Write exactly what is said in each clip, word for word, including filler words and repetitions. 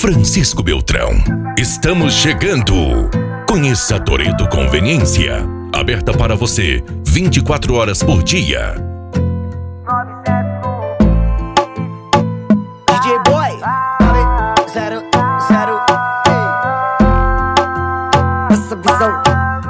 Francisco Beltrão. Estamos chegando. Conheça Toreto Conveniência. Aberta para você vinte e quatro horas por dia. D J Boy zero zero essa visão.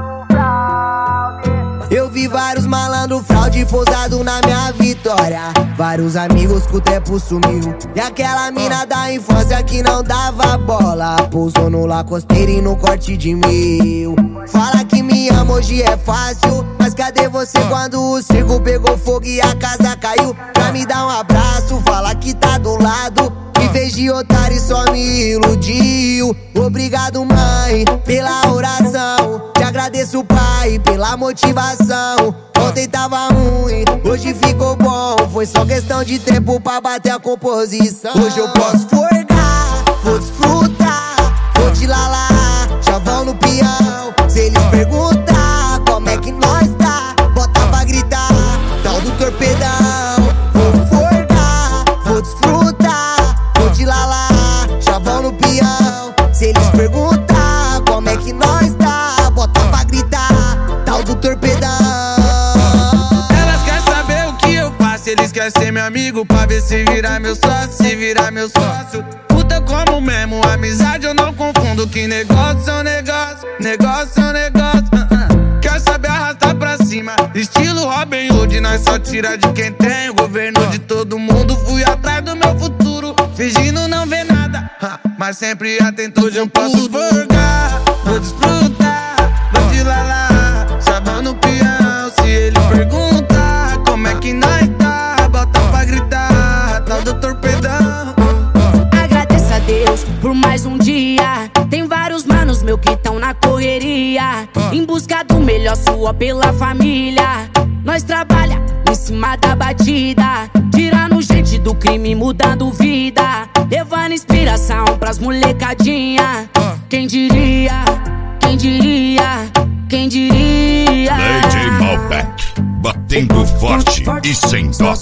Eu vi vários malandro fraude pousado na minha vitória. Vários amigos que o tempo sumiu. E aquela mina da infância que não dava bola pousou no lacosteiro e no corte de mil. Fala que me ama, hoje é fácil, mas cadê você quando o circo pegou fogo e a casa caiu? Pra me dar um abraço, fala que tá do lado. Em vez de otário só me iludiu. Obrigado mãe pela oração, te agradeço pai pela motivação. Ontem tava ruim, hoje ficou bom. Foi só questão de tempo pra bater a composição. Hoje eu posso forgar, vou desfrutar, vou te lalar, chavão no peão. Se eles perguntar como é que nós tá, bota pra gritar, tal do torpedão. Vou forgar, vou desfrutar, vou te lalar, chavão no peão. Se eles perguntar como é que nós tá, bota pra gritar, tal do torpedão. Eles querem ser meu amigo pra ver se virar meu sócio, se virar meu sócio. Puta como mesmo, amizade eu não confundo. Que negócio é um negócio, negócio é um negócio. uh-uh. Quer saber arrastar pra cima, estilo Robin Hood. Nós só tira de quem tem, o governo de todo mundo. Fui atrás do meu futuro, fingindo não ver nada, uh, mas sempre atento. Hoje eu posso forgar, vou desfrutar, vou de lalá, chavão no peão. Se ele perguntar como é que nós tá, bota pra gritar, tal do torpedão. Agradeça a Deus por mais um dia. Tem vários manos meu que tão na correria, em busca do melhor, sua pela família. Nós trabalha em cima da batida, tirando gente do crime, mudando vida, levando inspiração pras molecadinha. Quem diria, quem diria, quem diria. D J Malbec, batendo forte e sem dó.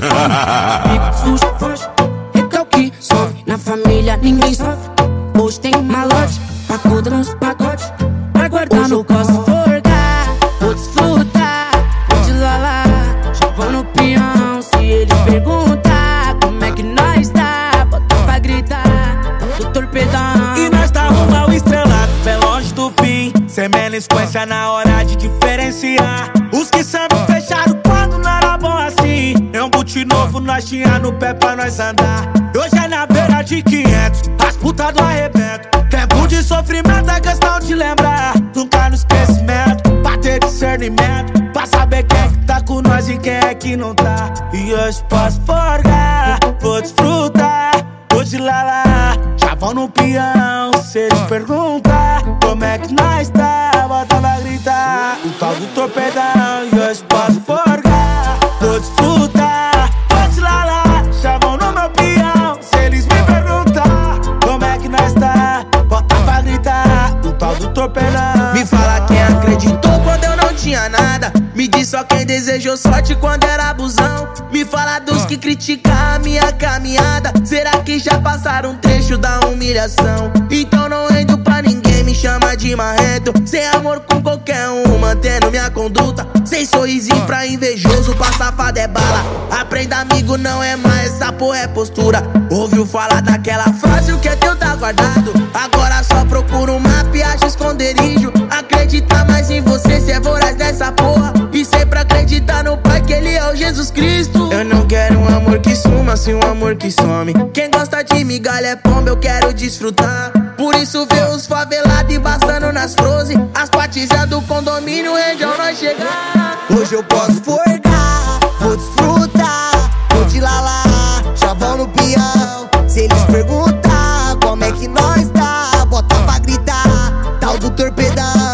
Recalque, sofre na família, ninguém sofre. Hoje tem malote, pacuda nos pacotes, vai guardar no costas. Forgar, vou desfrutar, vou de lalá, chavão no peão. Se eles perguntar como é que nós tá, bota pra gritar, do torpedão. E nós tá rumo ao estrelado, bem longe do fim, sem melisquência na hora de diferenciar. Os que sabem fecharam quando não era bom assim. É um boot novo, nós tinha no pé pra nós andar. Hoje é na beira de quinhentos, as putas do arrebento. Tempo de sofrimento é questão de lembrar, nunca no esquecimento, bater discernimento, pra saber quem é que tá com nós e quem é que não tá. E hoje posso forgar, vou desfrutar, vou de lalá, chavão no peão. Se eles perguntar como é que nós tá, bota pra gritar, o tal do torpedão. E hoje posso forgar, vou desfrutar, vou de lalá, chavão no meu peão. Se eles me perguntar como é que nós tá, bota pra gritar, o tal do torpedão. Me fala quem acreditou quando eu não tinha nada. Me diz só quem desejou sorte quando era abusão. Me fala dos que criticam a minha caminhada. Será que já passaram um trecho da humilhação? Então não entro pra ninguém, me chama de marrento. Sem amor com qualquer um, mantendo minha conduta. Sem sorrisinho pra invejoso, pra safado é bala. Aprenda amigo, não é mais, essa porra é postura. Ouviu falar daquela frase, o que é teu tá guardado. Agora só procura um mapa e acha esconderijo. Acredita mais em você, cê é voraz dessa porra. E sempre acreditar no Pai, que Ele é o Jesus Cristo. Eu não quero um amor que suma, sim um amor que some. Quem gosta de migalha é pomba, eu quero desfrutar. Por isso vê os favelados embaçando nas frozen. As patizas do condomínio, onde nós chegar. Hoje eu posso forgar, vou desfrutar, vou de lalá, chavão no peão. Se eles perguntar como é que nós tá, bota pra gritar, tal do torpedão.